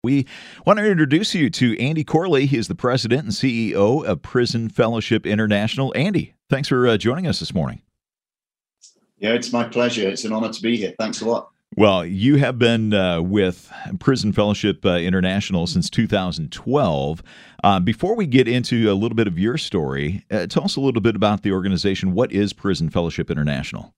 We want to introduce you to Andy Corley. He is the president and CEO of Prison Fellowship International. Andy, thanks for joining us this morning. Yeah, it's my pleasure. It's an honor to be here. Thanks a lot. Well, you have been with Prison Fellowship International since 2012. Before we get into a little bit of your story, tell us a little bit about the organization. What is Prison Fellowship International?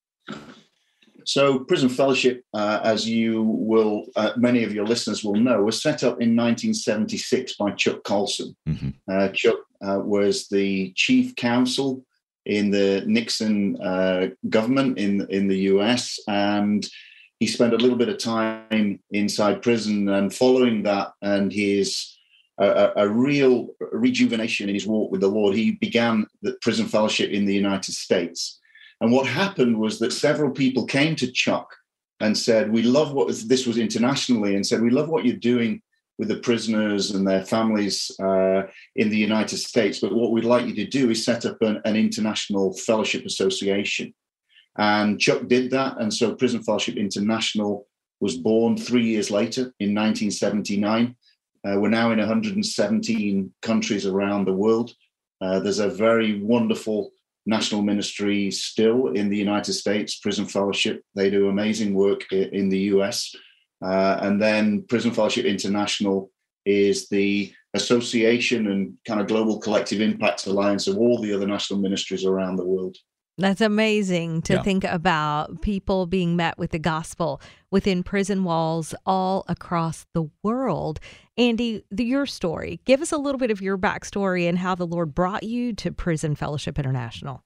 So Prison Fellowship, as you will, many of your listeners will know, was set up in 1976 by Chuck Colson. Chuck was the chief counsel in the Nixon government in the US, and he spent a little bit of time inside prison. And following that, and his a real rejuvenation in his walk with the Lord, he began the Prison Fellowship in the United States. And what happened was that several people came to Chuck and said, we love what this was internationally, and said, we love what you're doing with the prisoners and their families in the United States. But what we'd like you to do is set up an international fellowship association. And Chuck did that. And so Prison Fellowship International was born 3 years later in 1979. We're now in 117 countries around the world. There's a very wonderful national ministry still in the United States, Prison Fellowship. They do amazing work in the US. And then Prison Fellowship International is the association and kind of global collective impact alliance of all the other national ministries around the world. That's amazing to think about people being met with the gospel within prison walls all across the world. Andy, your story, give us a little bit of your backstory and how the Lord brought you to Prison Fellowship International.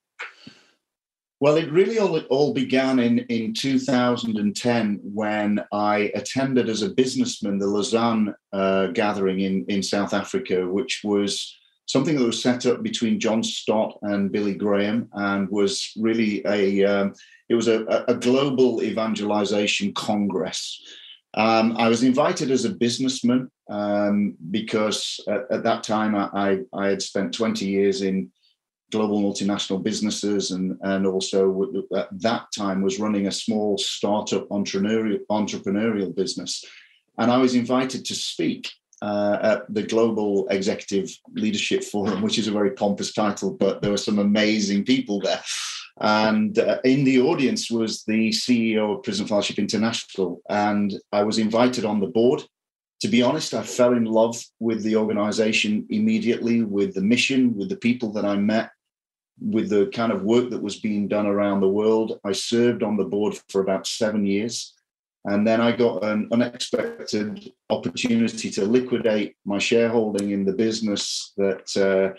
Well, it really all began in 2010 when I attended as a businessman the Lausanne gathering in South Africa, which was something that was set up between John Stott and Billy Graham, and was really a global evangelization congress. I was invited as a businessman because at that time I had spent 20 years in global multinational businesses, and also at that time was running a small startup entrepreneurial business. And I was invited to speak at the Global Executive Leadership Forum, which is a very pompous title, but there were some amazing people there. And in the audience was the CEO of Prison Fellowship International, and I was invited on the board. To be honest, I fell in love with the organization immediately, with the mission, with the people that I met, with the kind of work that was being done around the world. I served on the board for about 7 years. And then I got an unexpected opportunity to liquidate my shareholding in the business that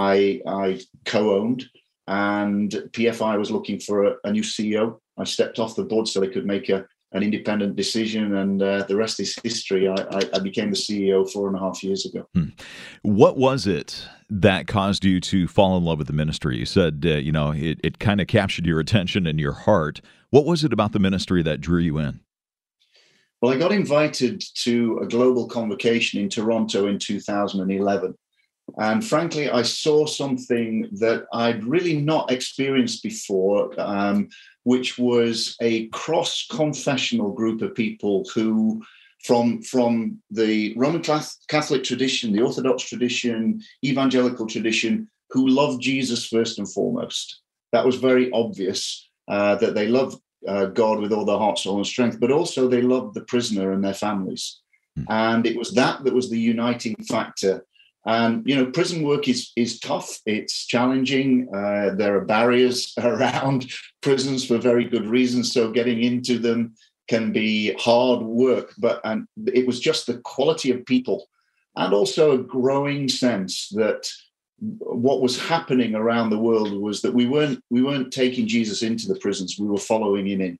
I co-owned. And PFI was looking for a new CEO. I stepped off the board so they could make an independent decision. And the rest is history. I became the CEO 4.5 years ago. What was it that caused you to fall in love with the ministry? You said, it kind of captured your attention and your heart. What was it about the ministry that drew you in? Well, I got invited to a global convocation in Toronto in 2011. And frankly, I saw something that I'd really not experienced before, which was a cross-confessional group of people who, from the Roman Catholic tradition, the Orthodox tradition, evangelical tradition, who loved Jesus first and foremost. That was very obvious that they loved God with all their heart, soul, and strength, but also they loved the prisoner and their families. And it was that was the uniting factor. And, prison work is tough. It's challenging. There are barriers around prisons for very good reasons. So getting into them can be hard work. And it was just the quality of people, and also a growing sense that what was happening around the world was that we weren't taking Jesus into the prisons, we were following him in.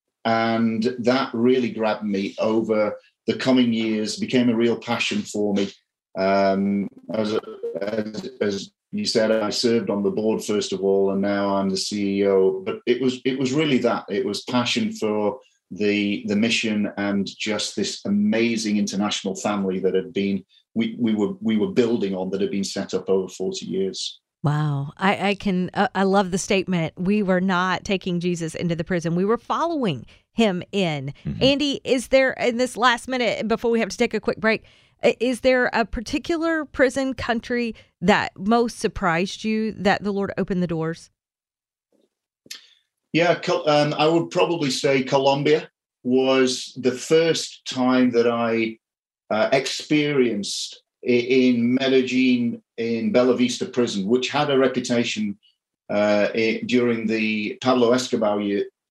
And that really grabbed me over the coming years, became a real passion for me. As you said, I served on the board first of all, and now I'm the CEO. But it was really that. It was passion for the mission and just this amazing international family that had been we were building on, that had been set up over 40 years. Wow. I love the statement. We were not taking Jesus into the prison. We were following him in. Mm-hmm. Andy, is there, in this last minute before we have to take a quick break, is there a particular prison country that most surprised you that the Lord opened the doors? Yeah, I would probably say Colombia was the first time that I experienced in Medellin, in Bella Vista prison, which had a reputation during the Pablo Escobar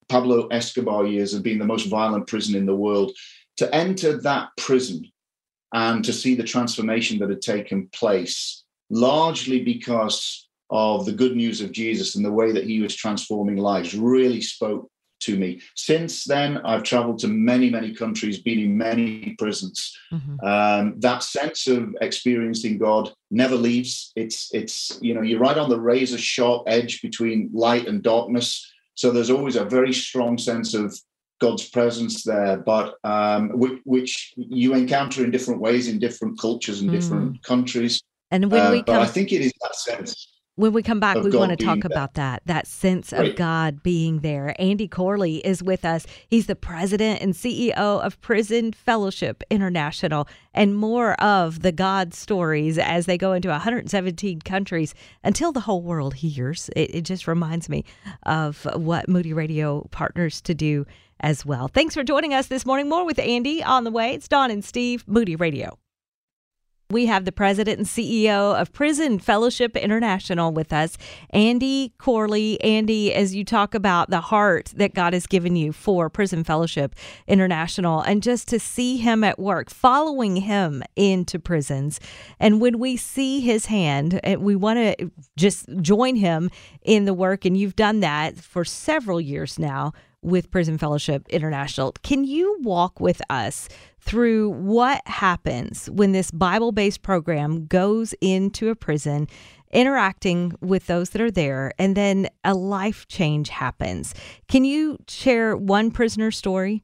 years of being the most violent prison in the world. To enter that prison and to see the transformation that had taken place, largely because of the good news of Jesus and the way that he was transforming lives, really spoke to me. Since then, I've traveled to many, many countries, been in many prisons. Mm-hmm. That sense of experiencing God never leaves. It's you're right on the razor sharp edge between light and darkness. So there's always a very strong sense of God's presence there, but which you encounter in different ways in different cultures and different countries. And when I think it is that sense. When we come back, we want to talk about that sense of God being there. Andy Corley is with us. He's the president and CEO of Prison Fellowship International, and more of the God stories as they go into 117 countries until the whole world hears. It just reminds me of what Moody Radio partners to do as well. Thanks for joining us this morning. More with Andy on the way. It's Dawn and Steve, Moody Radio. We have the president and CEO of Prison Fellowship International with us, Andy Corley. Andy, as you talk about the heart that God has given you for Prison Fellowship International, and just to see him at work, following him into prisons. And when we see his hand, we want to just join him in the work. And you've done that for several years now with Prison Fellowship International. Can you walk with us through what happens when this Bible-based program goes into a prison, interacting with those that are there, and then a life change happens? Can you share one prisoner story?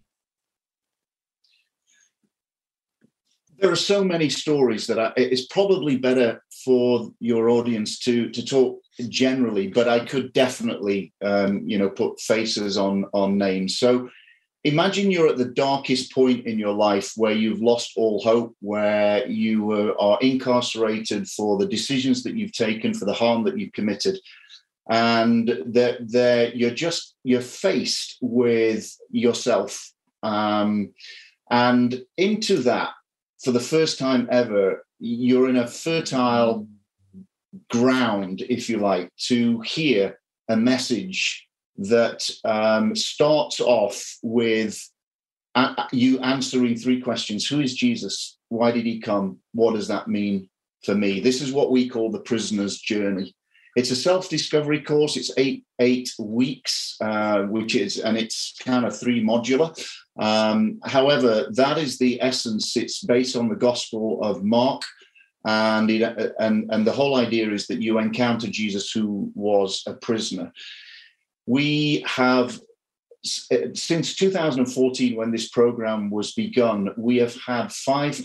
There are so many stories that it's probably better for your audience to talk generally, but I could definitely, put faces on names. So imagine you're at the darkest point in your life where you've lost all hope, where you are incarcerated for the decisions that you've taken, for the harm that you've committed. And you're faced with yourself. And into that, for the first time ever, you're in a fertile ground, if you like, to hear a message that starts off with you answering three questions. Who is Jesus? Why did he come? What does that mean for me? This is what we call the prisoner's journey. It's a self-discovery course. It's eight weeks, it's kind of 3 modular. However, that is the essence. It's based on the Gospel of Mark. And the whole idea is that you encounter Jesus, who was a prisoner. We have, since 2014, when this program was begun, we have had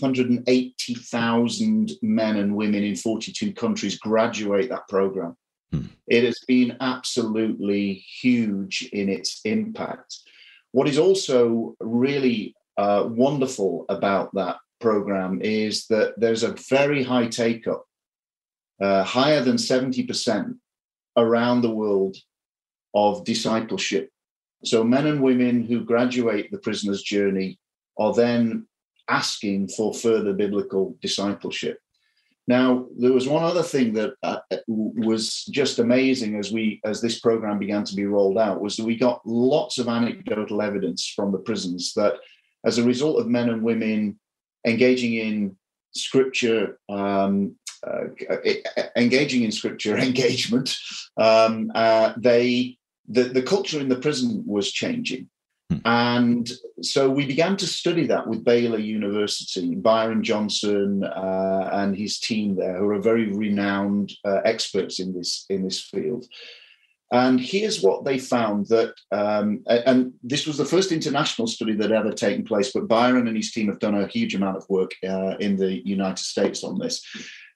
580,000 men and women in 42 countries graduate that program. It has been absolutely huge in its impact. What is also really wonderful about that program is that there's a very high take-up, higher than 70% around the world, of discipleship. So men and women who graduate the prisoner's journey are then asking for further biblical discipleship. Now, there was one other thing that was just amazing as this program began to be rolled out, was that we got lots of anecdotal evidence from the prisons that as a result of men and women engaging in scripture, engagement, the culture in the prison was changing. And so we began to study that with Baylor University. Byron Johnson and his team there, who are very renowned experts in this field. And here's what they found, that, and this was the first international study that had ever taken place, but Byron and his team have done a huge amount of work in the United States on this.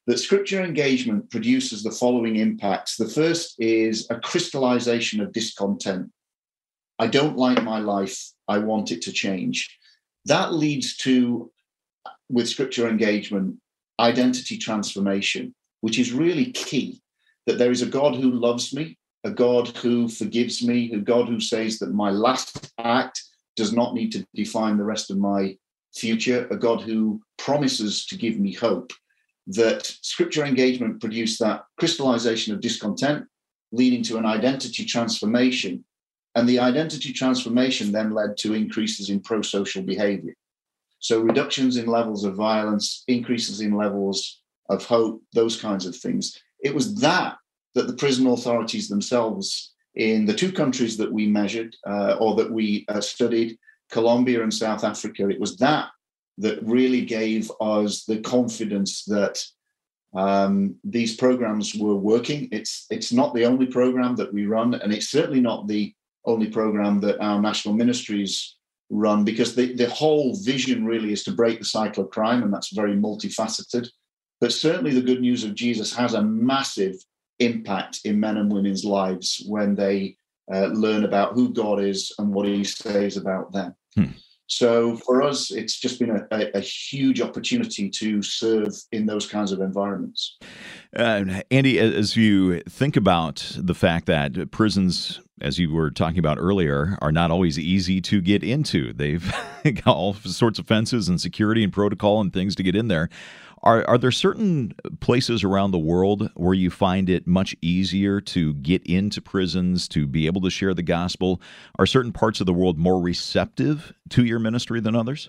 that scripture engagement produces the following impacts. The first is a crystallization of discontent. I don't like my life. I want it to change. That leads to, with scripture engagement, identity transformation, which is really key, that there is a God who loves me, a God who forgives me, a God who says that my last act does not need to define the rest of my future, a God who promises to give me hope. That scripture engagement produced that crystallization of discontent, leading to an identity transformation. And the identity transformation then led to increases in pro-social behavior. So reductions in levels of violence, increases in levels of hope, those kinds of things. It was that the prison authorities themselves in the two countries that we measured or that we studied, Colombia and South Africa, it was that really gave us the confidence that these programs were working. It's not the only program that we run, and it's certainly not the only program that our national ministries run, because the whole vision really is to break the cycle of crime, and that's very multifaceted. But certainly the good news of Jesus has a massive impact in men and women's lives when they learn about who God is and what he says about them. So for us, it's just been a huge opportunity to serve in those kinds of environments. Andy, as you think about the fact that prisons, as you were talking about earlier, are not always easy to get into. They've got all sorts of fences and security and protocol and things to get in there. Are there certain places around the world where you find it much easier to get into prisons, to be able to share the gospel? Are certain parts of the world more receptive to your ministry than others?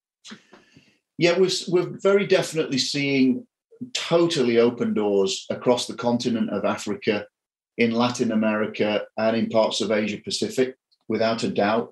Yeah, we're very definitely seeing totally open doors across the continent of Africa, in Latin America, and in parts of Asia Pacific, without a doubt.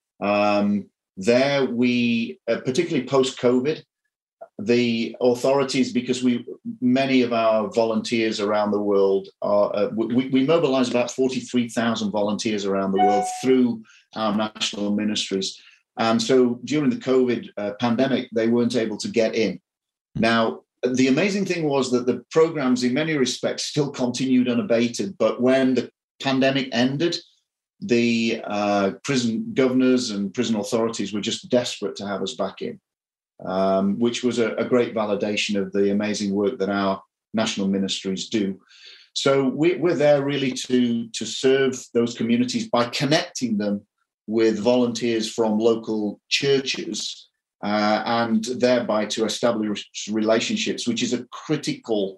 There we, particularly post-COVID, the authorities, because many of our volunteers around the world are, we mobilize about 43,000 volunteers around the world through our national ministries. And so during the COVID pandemic, they weren't able to get in. Now, the amazing thing was that the programs in many respects still continued unabated. But when the pandemic ended, the prison governors and prison authorities were just desperate to have us back in. Which was a great validation of the amazing work that our national ministries do. So we're there really to serve those communities by connecting them with volunteers from local churches and thereby to establish relationships, which is a critical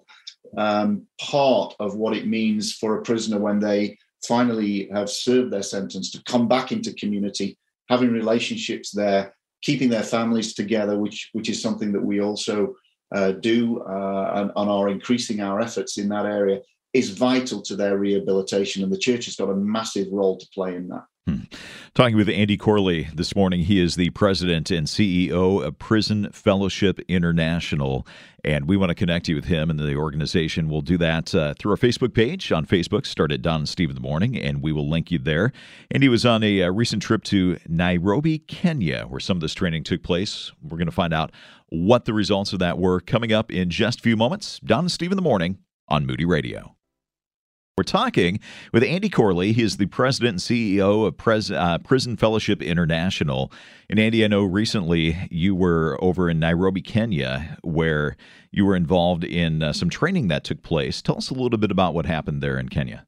part of what it means for a prisoner when they finally have served their sentence, to come back into community, having relationships there, keeping their families together, which is something that we also do and are increasing our efforts in that area, is vital to their rehabilitation. And the church has got a massive role to play in that. Talking with Andy Corley this morning. He is the president and CEO of Prison Fellowship International, and we want to connect you with him and the organization. We'll do that through our Facebook page on Facebook. Start at Don and Steve in the morning, and we will link you there. And he was on a recent trip to Nairobi, Kenya, where some of this training took place. We're going to find out what the results of that were coming up in just a few moments. Don and Steve in the morning on Moody Radio. We're talking with Andy Corley. He is the president and CEO of Prison Fellowship International. And Andy, I know recently you were over in Nairobi, Kenya, where you were involved in some training that took place. Tell us a little bit about what happened there in Kenya.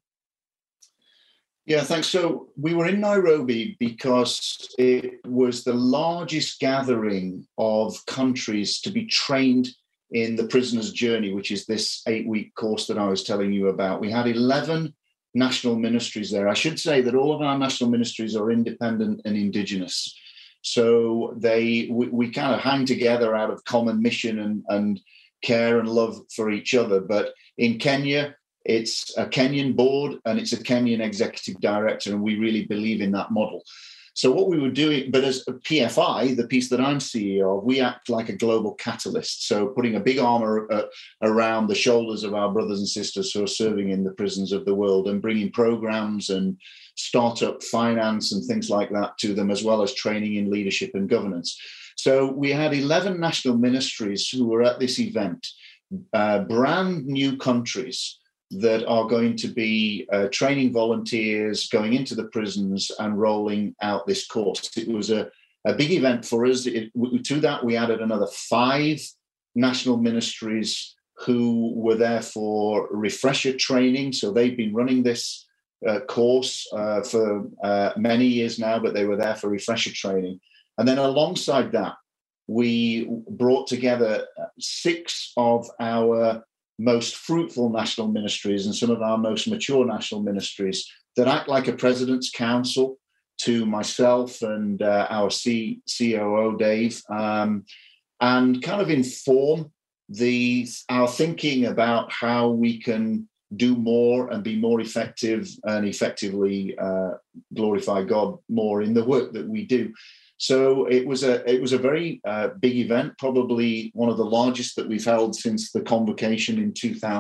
Yeah, thanks. So we were in Nairobi because it was the largest gathering of countries to be trained in the prisoner's journey, which is this 8-week course that I was telling you about. We had 11 national ministries there. I should say that all of our national ministries are independent and indigenous. So we kind of hang together out of common mission and care and love for each other. But in Kenya, it's a Kenyan board and it's a Kenyan executive director, and we really believe in that model. So what we were doing, but as a PFI, the piece that I'm CEO of, we act like a global catalyst. So putting a big armor around the shoulders of our brothers and sisters who are serving in the prisons of the world, and bringing programs and startup finance and things like that to them, as well as training in leadership and governance. So we had 11 national ministries who were at this event. brand new countries that are going to be training volunteers, going into the prisons and rolling out this course. It was a big event for us. To that, we added another 5 national ministries who were there for refresher training. So they've been running this course for many years now, but they were there for refresher training. And then alongside that, we brought together 6 of our most fruitful national ministries and some of our most mature national ministries that act like a president's council to myself and our COO, Dave, and kind of inform our thinking about how we can do more and be more effective and effectively glorify God more in the work that we do. So it was a very big event, probably one of the largest that we've held since the convocation in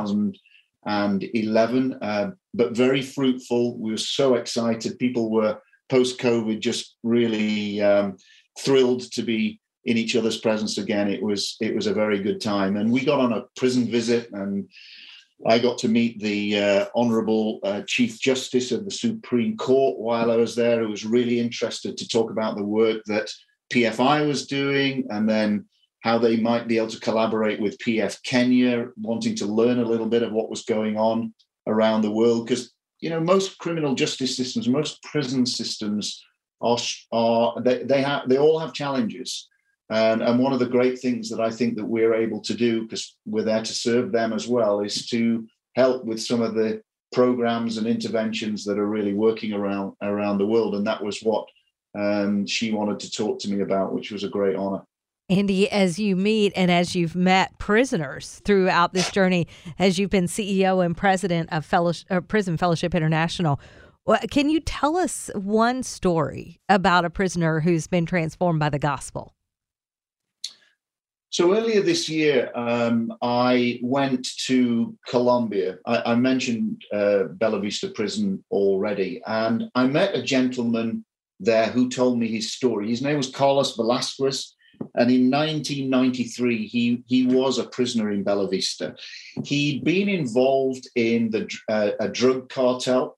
2011, but very fruitful. We were so excited. People were post-COVID just really thrilled to be in each other's presence again. It was a very good time. And we got on a prison visit, and I got to meet the Honourable Chief Justice of the Supreme Court while I was there, who was really interested to talk about the work that PFI was doing and then how they might be able to collaborate with PF Kenya, wanting to learn a little bit of what was going on around the world. Because, most criminal justice systems, most prison systems they all have challenges. And one of the great things that I think that we're able to do, because we're there to serve them as well, is to help with some of the programs and interventions that are really working around the world. And that was what she wanted to talk to me about, which was a great honor. Andy, as you meet and as you've met prisoners throughout this journey, as you've been CEO and president of Prison Fellowship International, can you tell us one story about a prisoner who's been transformed by the gospel? So earlier this year, I went to Colombia. I mentioned Bella Vista Prison already, and I met a gentleman there who told me his story. His name was Carlos Velasquez, and in 1993, he was a prisoner in Bella Vista. He'd been involved in a drug cartel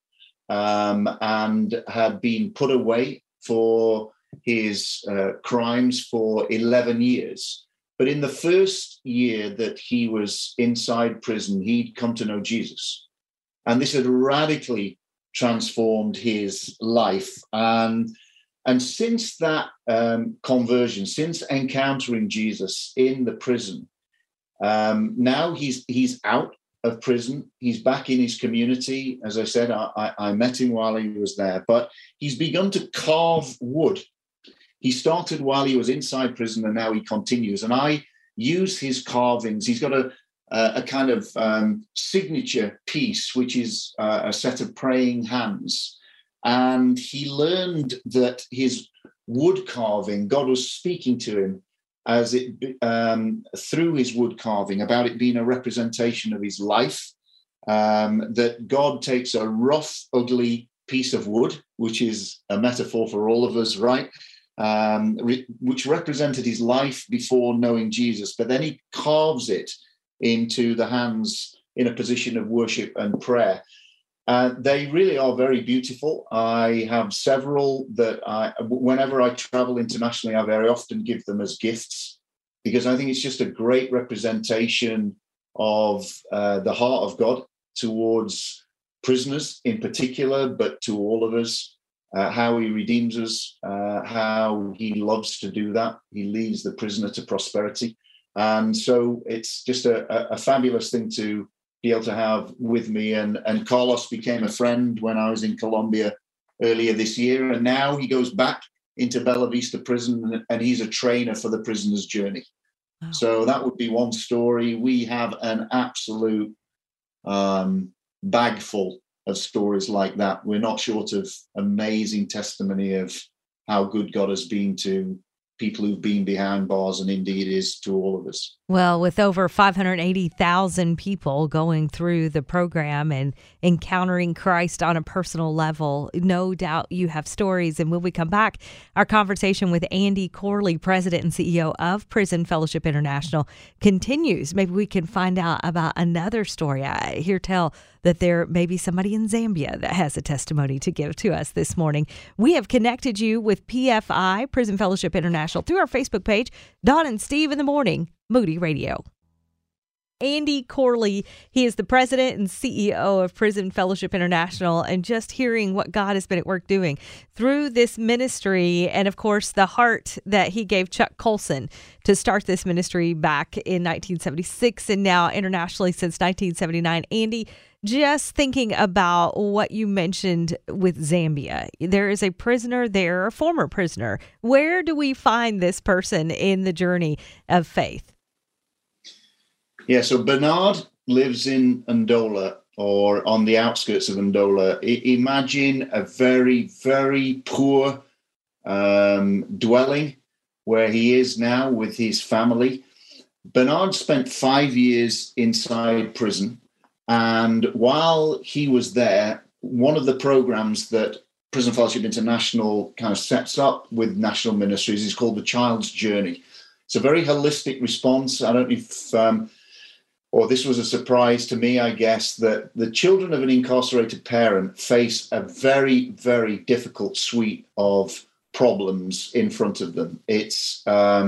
and had been put away for his crimes for 11 years. But in the first year that he was inside prison, he'd come to know Jesus. And this had radically transformed his life. And since that conversion, since encountering Jesus in the prison, now he's out of prison. He's back in his community. As I said, I met him while he was there, but he's begun to carve wood. He started while he was inside prison, and now he continues. And I use his carvings. He's got a kind of signature piece, which is a set of praying hands. And he learned that his wood carving, God was speaking to him as it through his wood carving about it being a representation of his life, that God takes a rough, ugly piece of wood, which is a metaphor for all of us, right? Which represented his life before knowing Jesus, but then he carves it into the hands in a position of worship and prayer. They really are very beautiful. I have several that whenever I travel internationally, I very often give them as gifts, because I think it's just a great representation of the heart of God towards prisoners in particular, but to all of us. How he redeems us, how he loves to do that. He leads the prisoner to prosperity. And so it's just a fabulous thing to be able to have with me. And Carlos became a friend when I was in Colombia earlier this year. And now he goes back into Bella Vista Prison, and he's a trainer for the prisoner's journey. Wow. So that would be one story. We have an absolute bag full of stories like that. We're not short of amazing testimony of how good God has been to people who've been behind bars, and indeed is to all of us. Well, with over 580,000 people going through the program and encountering Christ on a personal level, no doubt you have stories. And when we come back, our conversation with Andy Corley, President and CEO of Prison Fellowship International, continues. Maybe we can find out about another story. I hear tell that there may be somebody in Zambia that has a testimony to give to us this morning. We have connected you with PFI, Prison Fellowship International, through our Facebook page, Dawn and Steve in the Morning, Moody Radio. Andy Corley, he is the president and CEO of Prison Fellowship International, and just hearing what God has been at work doing through this ministry, and of course the heart that he gave Chuck Colson to start this ministry back in 1976 and now internationally since 1979. Andy, just thinking about what you mentioned with Zambia, there is a prisoner there, a former prisoner. Where do we find this person in the journey of faith? Yeah, so Bernard lives in Ndola, or on the outskirts of Ndola. Imagine a very, very poor dwelling where he is now with his family. Bernard spent 5 years inside prison. And while he was there, one of the programs that Prison Fellowship International kind of sets up with national ministries is called the Child's Journey. It's a very holistic response. I don't know if, or this was a surprise to me, I guess, that the children of an incarcerated parent face a very, very difficult suite of problems in front of them. It's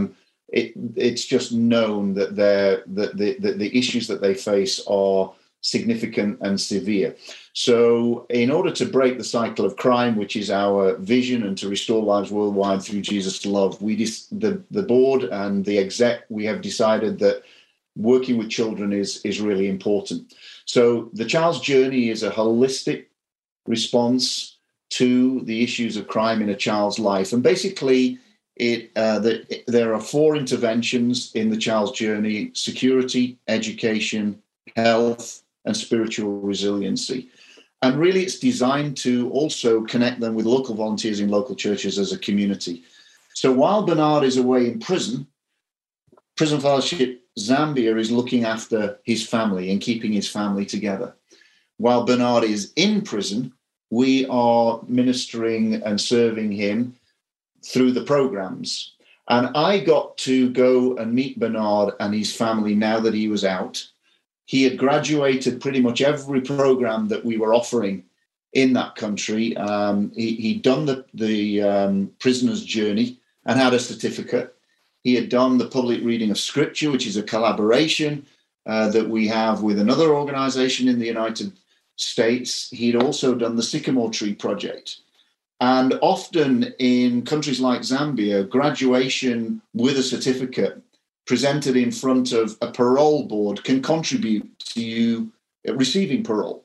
just known that the issues that they face are significant and severe. So in order to break the cycle of crime, which is our vision, and to restore lives worldwide through Jesus' love, the board and the exec, we have decided that working with children is really important. So the Child's Journey is a holistic response to the issues of crime in a child's life. And basically, there are 4 interventions in the Child's Journey: security, education, health, and spiritual resiliency. And really, it's designed to also connect them with local volunteers in local churches as a community. So while Bernard is away in prison, Prison Fellowship Zambia is looking after his family and keeping his family together. While Bernard is in prison, we are ministering and serving him through the programs. And I got to go and meet Bernard and his family now that he was out. He had graduated pretty much every program that we were offering in that country. He'd done the prisoner's journey and had a certificate. He had done the public reading of Scripture, which is a collaboration that we have with another organization in the United States. He'd also done the Sycamore Tree Project. And often in countries like Zambia, graduation with a certificate presented in front of a parole board can contribute to you receiving parole.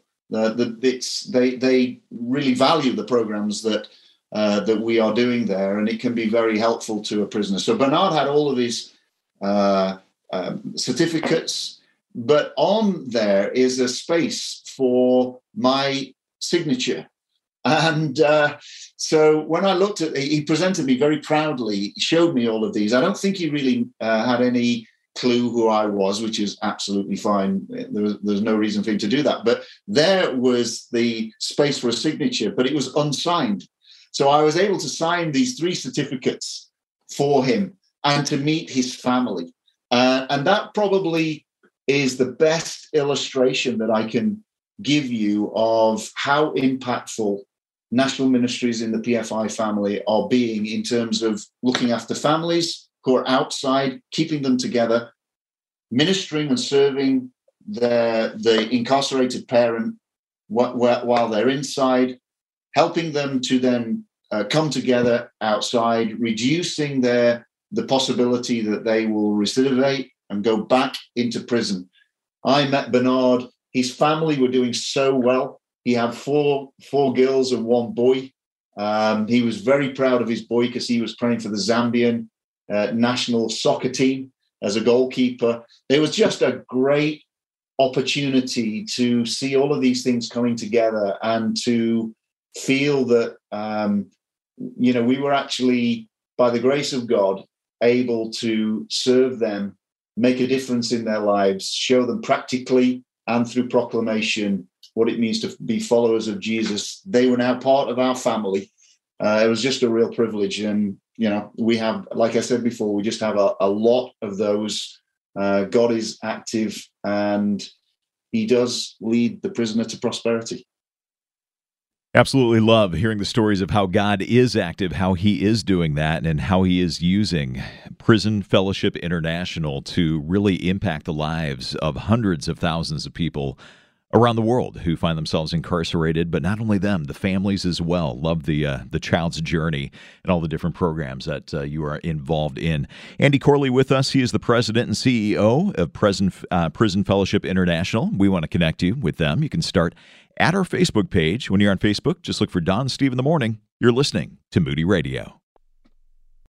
They really value the programs that we are doing there, and it can be very helpful to a prisoner. So Bernard had all of his certificates, but on there is a space for my signature. And so when I looked at it, he presented me very proudly, he showed me all of these. I don't think he really had any clue who I was, which is absolutely fine. There's no reason for him to do that. But there was the space for a signature, but it was unsigned. So I was able to sign these 3 certificates for him and to meet his family. And that probably is the best illustration that I can give you of how impactful national ministries in the PFI family are being in terms of looking after families who are outside, keeping them together, ministering and serving the incarcerated parent while they're inside, helping them to then come together outside, reducing the possibility that they will recidivate and go back into prison. I met Bernard. His family were doing so well. He had four girls and 1 boy. He was very proud of his boy because he was playing for the Zambian national soccer team as a goalkeeper. It was just a great opportunity to see all of these things coming together and to feel that, we were actually, by the grace of God, able to serve them, make a difference in their lives, show them practically and through proclamation what it means to be followers of Jesus. They were now part of our family. It was just a real privilege. And, we have, like I said before, we just have a lot of those. God is active, and he does lead the prisoner to prosperity. Absolutely love hearing the stories of how God is active, how he is doing that, and how he is using Prison Fellowship International to really impact the lives of hundreds of thousands of people around the world who find themselves incarcerated, but not only them, the families as well. Love the child's journey and all the different programs that you are involved in. Andy Corley with us. He is the president and CEO of Prison Fellowship International. We want to connect you with them. You can start at our Facebook page. When you're on Facebook, just look for Don Steve in the Morning. You're listening to Moody Radio.